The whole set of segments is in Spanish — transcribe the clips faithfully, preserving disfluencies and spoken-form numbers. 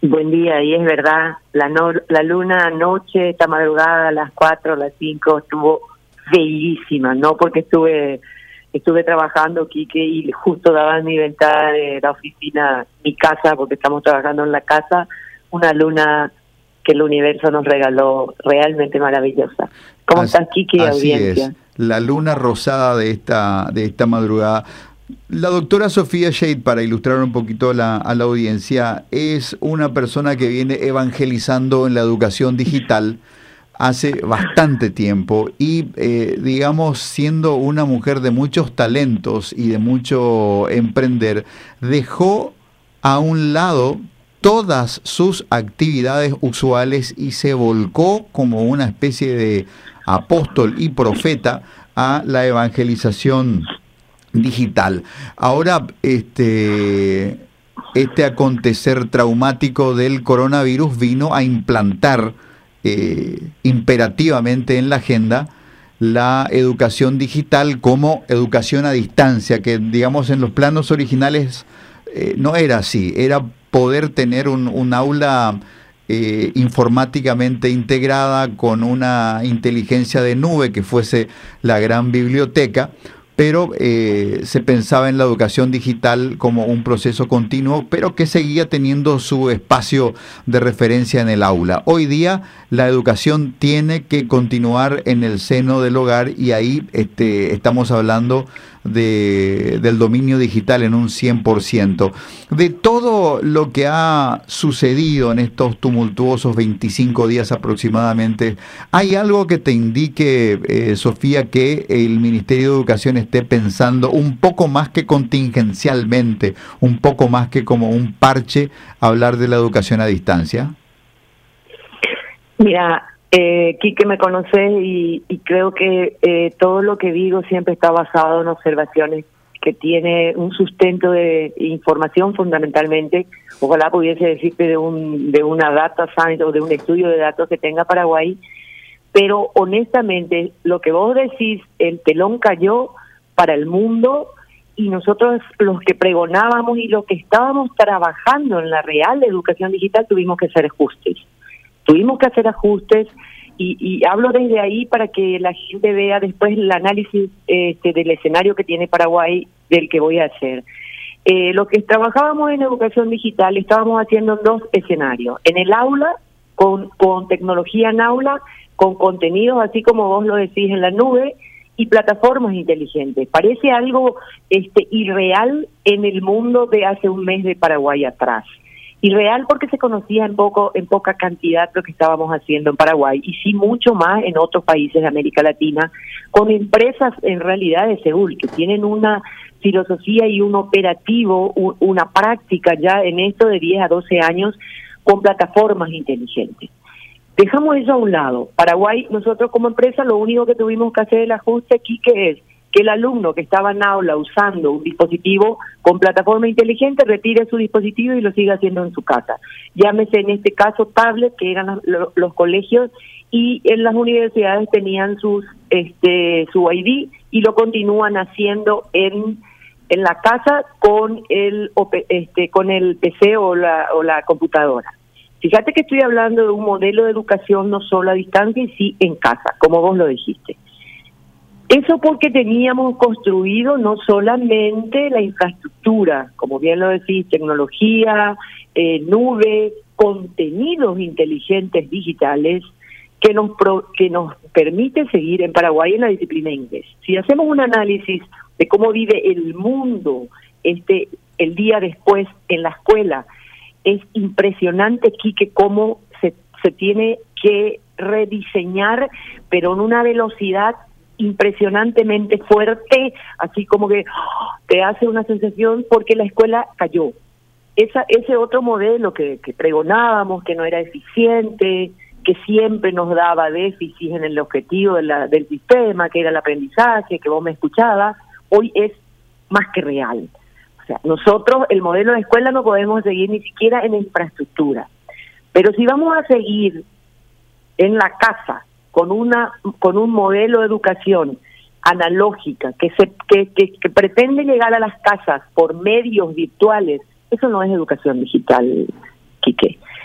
Buen día, y es verdad, la, no, la luna anoche, esta madrugada, a las cuatro, a las cinco, estuvo bellísima, no porque estuve estuve trabajando, Quique, y justo daba en mi ventana de la oficina, mi casa, porque estamos trabajando en la casa, una luna que el universo nos regaló realmente maravillosa. ¿Cómo así, estás, Quique, y así audiencia? es, la luna rosada de esta, de esta madrugada. La doctora Sofía Shade, para ilustrar un poquito la, a la audiencia, es una persona que viene evangelizando en la educación digital hace bastante tiempo y, eh, digamos, siendo una mujer de muchos talentos y de mucho emprender, dejó a un lado todas sus actividades usuales y se volcó como una especie de apóstol y profeta a la evangelización digital. Ahora, este, este acontecer traumático del coronavirus vino a implantar eh, imperativamente en la agenda la educación digital como educación a distancia, que digamos en los planos originales eh, no era así, era poder tener un, un aula eh, informáticamente integrada con una inteligencia de nube que fuese la gran biblioteca, pero eh, se pensaba en la educación digital como un proceso continuo, pero que seguía teniendo su espacio de referencia en el aula. Hoy día la educación tiene que continuar en el seno del hogar y ahí este, estamos hablando de, del dominio digital en un cien por ciento. De todo lo que ha sucedido en estos tumultuosos veinticinco días aproximadamente, ¿hay algo que te indique, eh, Sofía, que el Ministerio de Educación esté pensando un poco más que contingencialmente, un poco más que como un parche, hablar de la educación a distancia? Mira, eh, Quique, me conoces y, y creo que eh, todo lo que digo siempre está basado en observaciones que tiene un sustento de información fundamentalmente. Ojalá pudiese decirte de un de una data science o de un estudio de datos que tenga Paraguay, pero honestamente lo que vos decís, el telón cayó para el mundo y nosotros los que pregonábamos y los que estábamos trabajando en la real educación digital tuvimos que hacer ajustes. Tuvimos que hacer ajustes y, y hablo desde ahí para que la gente vea después el análisis este, del escenario que tiene Paraguay del que voy a hacer. Eh, lo que trabajábamos en educación digital estábamos haciendo en dos escenarios. En el aula, con, con tecnología en aula, con contenidos así como vos lo decís en la nube y plataformas inteligentes. Parece algo este, irreal en el mundo de hace un mes de Paraguay atrás. Irreal porque se conocía en poco en poca cantidad lo que estábamos haciendo en Paraguay y sí mucho más en otros países de América Latina, con empresas en realidad de Seúl que tienen una filosofía y un operativo, un, una práctica ya en esto de diez a doce años con plataformas inteligentes. Dejamos eso a un lado. Paraguay, nosotros como empresa, lo único que tuvimos que hacer el ajuste aquí que es que el alumno que estaba en aula usando un dispositivo con plataforma inteligente retire su dispositivo y lo siga haciendo en su casa. Llámese en este caso tablet, que eran los, los colegios, y en las universidades tenían sus este su I D y lo continúan haciendo en en la casa con el este con el P C o la o la computadora. Fíjate que estoy hablando de un modelo de educación no solo a distancia y sí en casa, como vos lo dijiste. Eso porque teníamos construido no solamente la infraestructura, como bien lo decís, tecnología, eh, nube, contenidos inteligentes digitales que nos pro, que nos permite seguir en Paraguay en la disciplina inglés. Si hacemos un análisis de cómo vive el mundo este el día después en la escuela, es impresionante, Quique, cómo se, se tiene que rediseñar, pero en una velocidad impresionantemente fuerte, así como que oh, te hace una sensación porque la escuela cayó. Esa, ese otro modelo que, que pregonábamos, que no era eficiente, que siempre nos daba déficit en el objetivo de la, del sistema, que era el aprendizaje, que vos me escuchabas, hoy es más que real. O sea, nosotros el modelo de escuela no podemos seguir ni siquiera en infraestructura. Pero si vamos a seguir en la casa con una con un modelo de educación analógica que se que, que, que pretende llegar a las casas por medios virtuales, eso no es educación digital, Quique.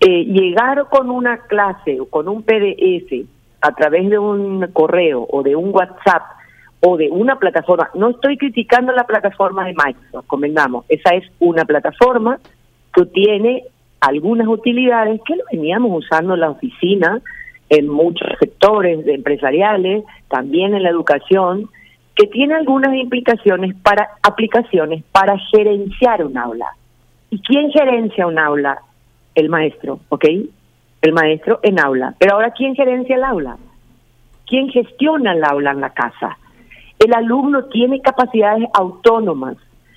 eh, llegar con una clase o con un P D F a través de un correo o de un WhatsApp o de una plataforma, no estoy criticando la plataforma de Microsoft, convengamos, esa es una plataforma que tiene algunas utilidades que lo veníamos usando en la oficina, en muchos sectores empresariales, también en la educación, que tiene algunas implicaciones para aplicaciones para gerenciar un aula. ¿Y quién gerencia un aula? El maestro, ¿ok? El maestro en aula. Pero ahora, ¿quién gerencia el aula? ¿Quién gestiona el aula en la casa? El alumno tiene capacidades autónomas,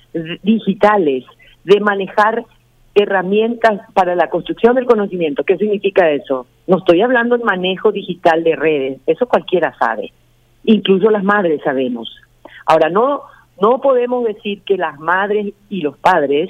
digitales, de manejar herramientas para la construcción del conocimiento. ¿Qué significa eso? No estoy hablando de manejo digital de redes, eso cualquiera sabe, incluso las madres sabemos. Ahora, no, no podemos decir que las madres y los padres,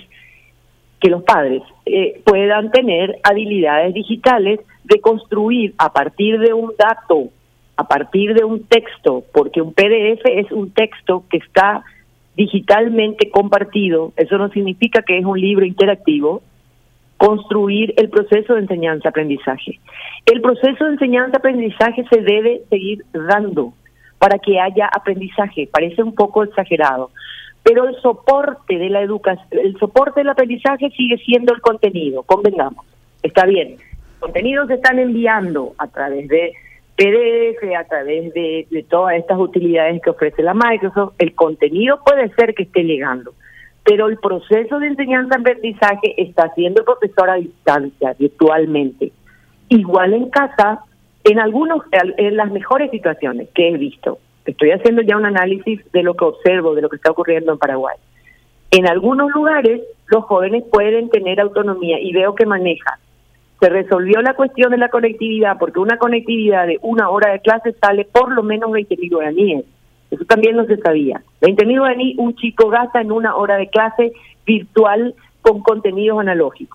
que los padres eh, puedan tener habilidades digitales de construir a partir de un dato, a partir de un texto, porque un P D F es un texto que está digitalmente compartido, eso no significa que es un libro interactivo, construir el proceso de enseñanza-aprendizaje. El proceso de enseñanza-aprendizaje se debe seguir dando para que haya aprendizaje, parece un poco exagerado, pero el soporte de la educación, el soporte del aprendizaje sigue siendo el contenido, convengamos, está bien, contenidos se están enviando a través de P D F, a través de, de todas estas utilidades que ofrece la Microsoft, el contenido puede ser que esté llegando, pero el proceso de enseñanza-aprendizaje está haciendo el profesor a distancia, virtualmente. Igual en casa, en algunos, en las mejores situaciones que he visto, estoy haciendo ya un análisis de lo que observo, de lo que está ocurriendo en Paraguay. En algunos lugares, los jóvenes pueden tener autonomía y veo que manejan. Se resolvió la cuestión de la conectividad, porque una conectividad de una hora de clase sale por lo menos veinte mil guaraníes. Eso también no se sabía. veinte mil guaraníes un chico gasta en una hora de clase virtual con contenidos analógicos.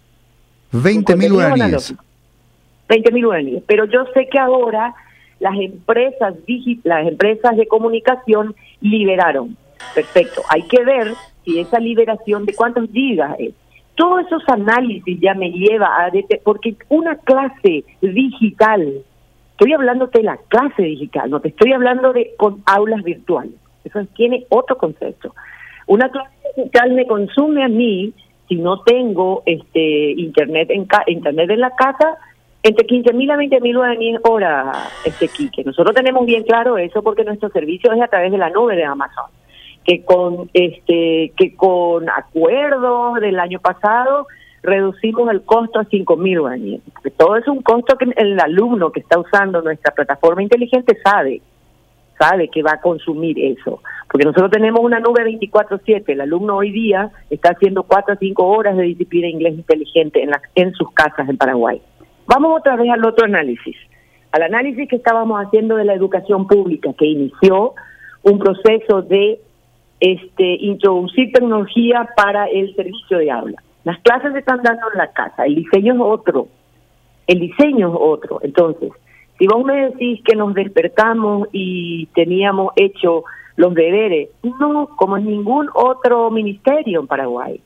veinte mil guaraníes. veinte mil guaraníes. Pero yo sé que ahora las empresas digi- las empresas de comunicación liberaron. Perfecto. Hay que ver si esa liberación de cuántos gigas es. Todos esos análisis ya me lleva a... Porque una clase digital, estoy hablando de la clase digital, no te estoy hablando de con aulas virtuales. Eso tiene otro concepto. Una clase digital me consume a mí, si no tengo este internet en ca internet en la casa, entre quince mil a veinte mil guaraníes hora, este Quique. Nosotros tenemos bien claro eso porque nuestro servicio es a través de la nube de Amazon. que con este que con acuerdos del año pasado reducimos el costo a cinco mil guaraníes. Todo es un costo que el alumno que está usando nuestra plataforma inteligente sabe, sabe que va a consumir eso. Porque nosotros tenemos una nube veinticuatro siete, el alumno hoy día está haciendo cuatro a cinco horas de disciplina inglés inteligente en, la, en sus casas en Paraguay. Vamos otra vez al otro análisis, al análisis que estábamos haciendo de la educación pública, que inició un proceso de este introducir tecnología para el servicio de aula. Las clases se están dando en la casa, el diseño es otro, el diseño es otro. Entonces, si vos me decís que nos despertamos y teníamos hecho los deberes, no, como en ningún otro ministerio en Paraguay.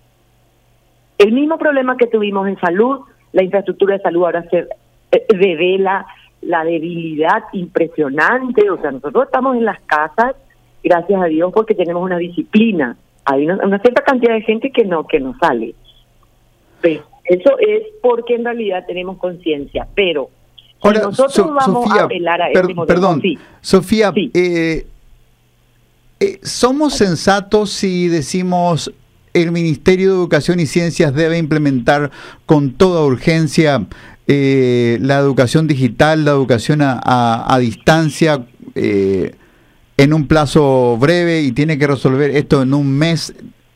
El mismo problema que tuvimos en salud, la infraestructura de salud ahora se eh, revela la debilidad impresionante. O sea, nosotros estamos en las casas, gracias a Dios, porque tenemos una disciplina. Hay una, una cierta cantidad de gente que no que no sale. Pero eso es porque en realidad tenemos conciencia. Pero si ahora, nosotros so, vamos Sofía, a apelar a per, este modelo, perdón, sí. Sofía, Sí. Eh, eh, ¿somos sensatos si decimos el Ministerio de Educación y Ciencias debe implementar con toda urgencia eh, la educación digital, la educación a, a, a distancia, eh, en un plazo breve y tiene que resolver esto en un mes?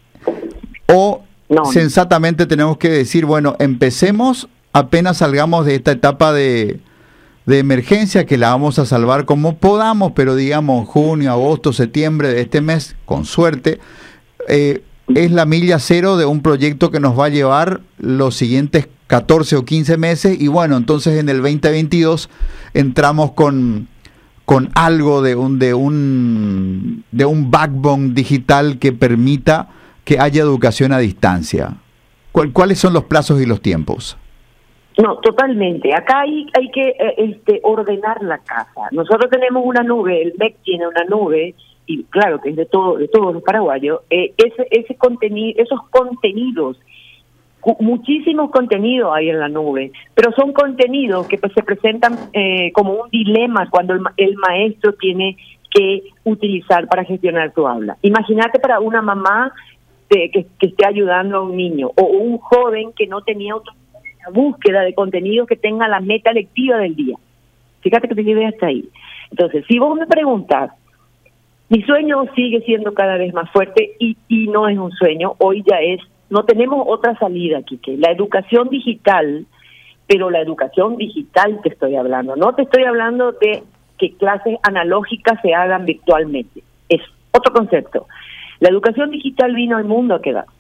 ¿O no, sensatamente tenemos que decir, bueno, empecemos apenas salgamos de esta etapa de, de emergencia, que la vamos a salvar como podamos, pero digamos junio, agosto, septiembre de este mes, con suerte, eh, es la milla cero de un proyecto que nos va a llevar los siguientes catorce o quince meses y bueno, entonces en el veinte veintidós entramos con... con algo de un de un de un backbone digital que permita que haya educación a distancia. ¿Cuál, ¿Cuáles son los plazos y los tiempos? No, totalmente. Acá hay, hay que eh, este, ordenar la casa. Nosotros tenemos una nube, el M E C tiene una nube, y claro que es de todo, de todos los paraguayos. Eh, ese, ese contenido, esos contenidos, muchísimos contenidos hay en la nube, pero son contenidos que pues, se presentan eh, como un dilema cuando el, el maestro tiene que utilizar para gestionar su aula. Imagínate para una mamá de, que, que esté ayudando a un niño o un joven que no tenía otra búsqueda de contenidos que tenga la meta lectiva del día. Fíjate que te llevé hasta ahí. Entonces, si vos me preguntas, mi sueño sigue siendo cada vez más fuerte y, y no es un sueño, hoy ya es, no tenemos otra salida, Quique. La educación digital, pero la educación digital te estoy hablando, no te estoy hablando de que clases analógicas se hagan virtualmente. Es otro concepto. La educación digital vino al mundo a quedar.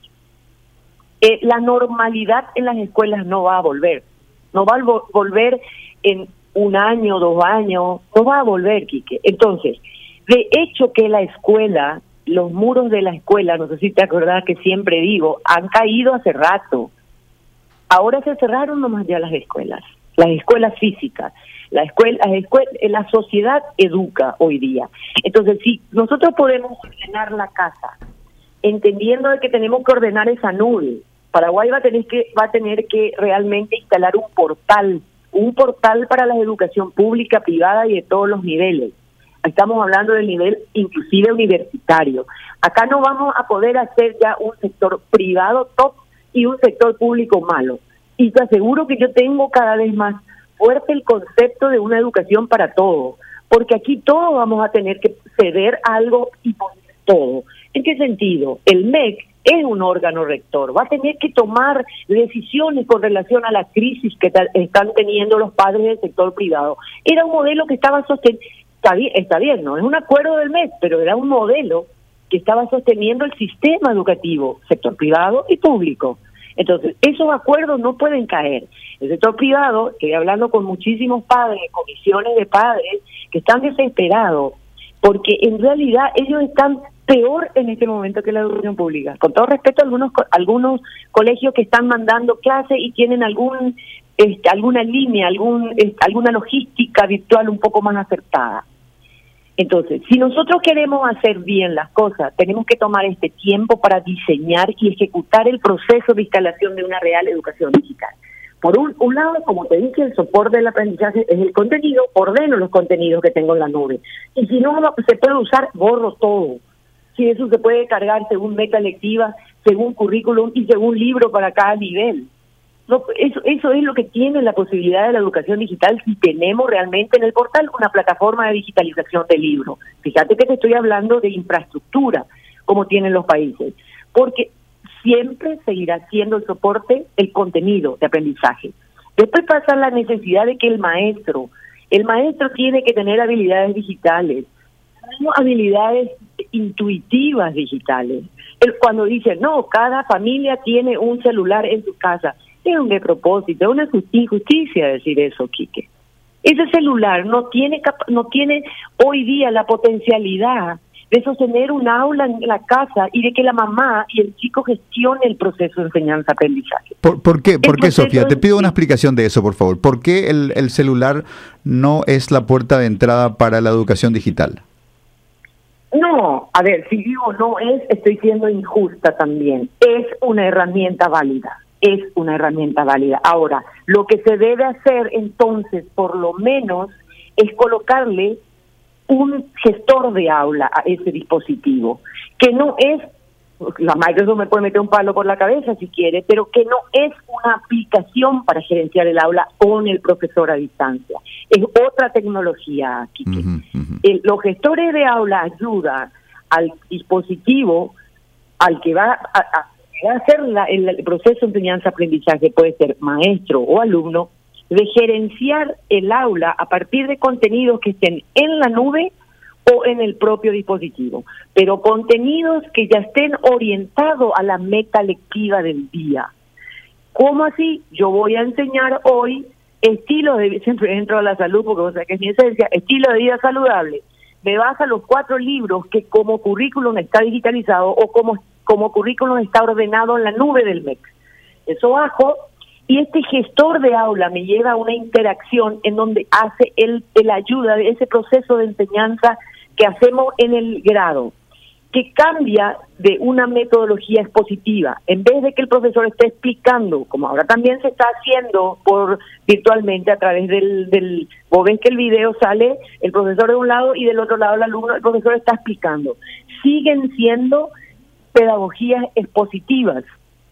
Eh, la normalidad en las escuelas no va a volver. No va a vo- volver en un año, dos años, no va a volver, Quique. Entonces, de hecho que la escuela, los muros de la escuela, no sé si te acordás que siempre digo, han caído hace rato. Ahora se cerraron nomás ya las escuelas, las escuelas físicas. La escuela, la escuela, la sociedad educa hoy día. Entonces, si nosotros podemos ordenar la casa, entendiendo de que tenemos que ordenar esa nube, Paraguay va a tener que va a tener que realmente instalar un portal, un portal para la educación pública, privada y de todos los niveles. Estamos hablando del nivel inclusive universitario. Acá no vamos a poder hacer ya un sector privado top y un sector público malo. Y te aseguro que yo tengo cada vez más fuerte el concepto de una educación para todos, porque aquí todos vamos a tener que ceder algo y poner todo. ¿En qué sentido? El M E C es un órgano rector, va a tener que tomar decisiones con relación a la crisis que ta- están teniendo los padres del sector privado. Era un modelo que estaba sosteniendo, está bien, está bien, no es un acuerdo del M E C, pero era un modelo que estaba sosteniendo el sistema educativo, sector privado y público. Entonces, esos acuerdos no pueden caer. El sector privado, estoy hablando con muchísimos padres, comisiones de padres, que están desesperados, porque en realidad ellos están peor en este momento que la educación pública. Con todo respeto a algunos algunos colegios que están mandando clases y tienen algún este, alguna línea, algún este, alguna logística virtual un poco más acertada. Entonces, si nosotros queremos hacer bien las cosas, tenemos que tomar este tiempo para diseñar y ejecutar el proceso de instalación de una real educación digital. Por un, un lado, como te dije, el soporte del aprendizaje es el contenido, ordeno los contenidos que tengo en la nube. Y si no se puede usar, borro todo. Si eso se puede cargar según meta lectiva, según currículum y según libro para cada nivel. No, eso, eso es lo que tiene la posibilidad de la educación digital si tenemos realmente en el portal una plataforma de digitalización del libro. Fíjate que te estoy hablando de infraestructura, como tienen los países, porque siempre seguirá siendo el soporte el contenido de aprendizaje. Después pasa la necesidad de que el maestro, el maestro tiene que tener habilidades digitales, no habilidades intuitivas digitales. Él, cuando dice, no, cada familia tiene un celular en su casa, es un despropósito, es una injusticia decir eso, Quique. Ese celular no tiene no tiene hoy día la potencialidad de sostener un aula en la casa y de que la mamá y el chico gestione el proceso de enseñanza-aprendizaje. ¿Por, por qué, por qué Sofía? Te pido es... una explicación de eso, por favor. ¿Por qué el, el celular no es la puerta de entrada para la educación digital? No, a ver, si digo no es, estoy siendo injusta también. Es una herramienta válida. Es una herramienta válida. Ahora, lo que se debe hacer entonces, por lo menos, es colocarle un gestor de aula a ese dispositivo, que no es, la Microsoft me puede meter un palo por la cabeza si quiere, pero que no es una aplicación para gerenciar el aula con el profesor a distancia. Es otra tecnología, Quique. Uh-huh, uh-huh. El, los gestores de aula ayudan al dispositivo, al que va a, a hacer la, el, el proceso de enseñanza-aprendizaje, puede ser maestro o alumno, de gerenciar el aula a partir de contenidos que estén en la nube o en el propio dispositivo, pero contenidos que ya estén orientados a la meta lectiva del día. ¿Cómo así? Yo voy a enseñar hoy estilo de, siempre entro a la salud porque o sea que es mi esencia, estilo de vida saludable. Me baja los cuatro libros que como currículum está digitalizado o como como currículum está ordenado en la nube del M E C. Eso bajo, Y este gestor de aula me lleva a una interacción en donde hace el, el ayuda de ese proceso de enseñanza que hacemos en el grado, que cambia de una metodología expositiva. En vez de que el profesor esté explicando, como ahora también se está haciendo por virtualmente a través del, del vos ves que el video sale el profesor de un lado y del otro lado el alumno, el profesor está explicando. Siguen siendo pedagogías expositivas.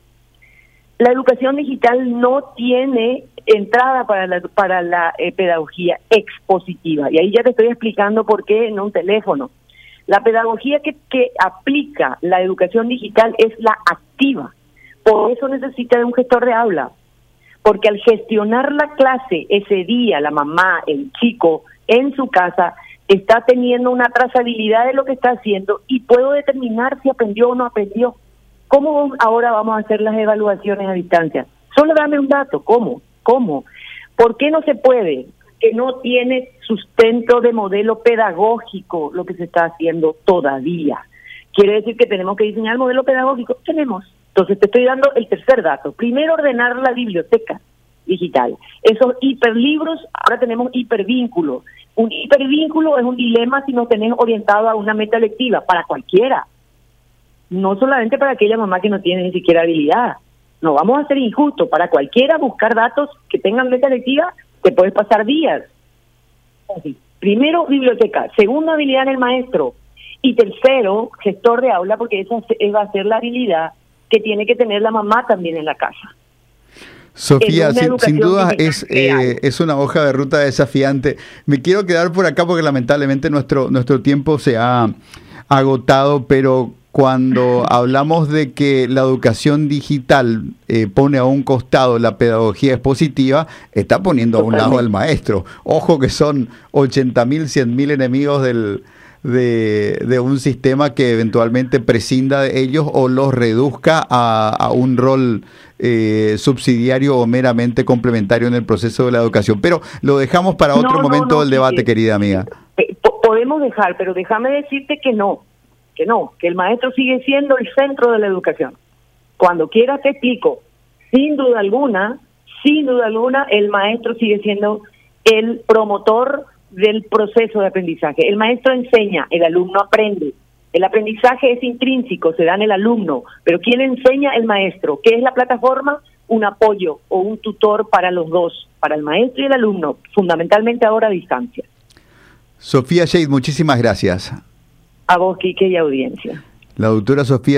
La educación digital no tiene entrada para la, para la eh, pedagogía expositiva. Y ahí ya te estoy explicando por qué en un teléfono. La pedagogía que, que aplica la educación digital es la activa. Por eso necesita de un gestor de aula. Porque al gestionar la clase ese día, la mamá, el chico, en su casa, está teniendo una trazabilidad de lo que está haciendo y puedo determinar si aprendió o no aprendió. ¿Cómo ahora vamos a hacer las evaluaciones a distancia? Solo dame un dato. ¿Cómo? ¿Cómo? ¿Por qué no se puede? Que no tiene sustento de modelo pedagógico lo que se está haciendo todavía. Quiere decir que tenemos que diseñar el modelo pedagógico. Tenemos. Entonces te estoy dando el tercer dato. Primero, ordenar la biblioteca digital. Esos hiperlibros, ahora tenemos hipervínculos. Un hipervínculo es un dilema si no tenés orientado a una meta lectiva, para cualquiera. No solamente para aquella mamá que no tiene ni siquiera habilidad. No vamos a ser injustos. Para cualquiera buscar datos que tengan meta lectiva, te puedes pasar días. Así. Primero, biblioteca. Segundo, habilidad en el maestro. Y tercero, gestor de aula, porque esa va a ser la habilidad que tiene que tener la mamá también en la casa. Sofía, sin, sin duda es, eh, es una hoja de ruta desafiante. Me quiero quedar por acá porque lamentablemente nuestro, nuestro tiempo se ha agotado, pero cuando hablamos de que la educación digital eh, pone a un costado la pedagogía expositiva, está poniendo a un lado al maestro. Ojo que son ochenta mil, cien mil enemigos del, de, de un sistema que eventualmente prescinda de ellos o los reduzca a, a un rol eh, subsidiario o meramente complementario en el proceso de la educación. Pero lo dejamos para otro no, momento no, no, del debate, sí, querida amiga. Eh, podemos dejar, pero déjame decirte que no. que no, que el maestro sigue siendo el centro de la educación. Cuando quieras te explico. Sin duda alguna, sin duda alguna, el maestro sigue siendo el promotor del proceso de aprendizaje. El maestro enseña, el alumno aprende. El aprendizaje es intrínseco, se da en el alumno. Pero ¿quién enseña? El maestro. ¿Qué es la plataforma? Un apoyo o un tutor para los dos, para el maestro y el alumno, fundamentalmente ahora a distancia. Sofía Shade, muchísimas gracias. A vos, Quique, y audiencia. La doctora Sofía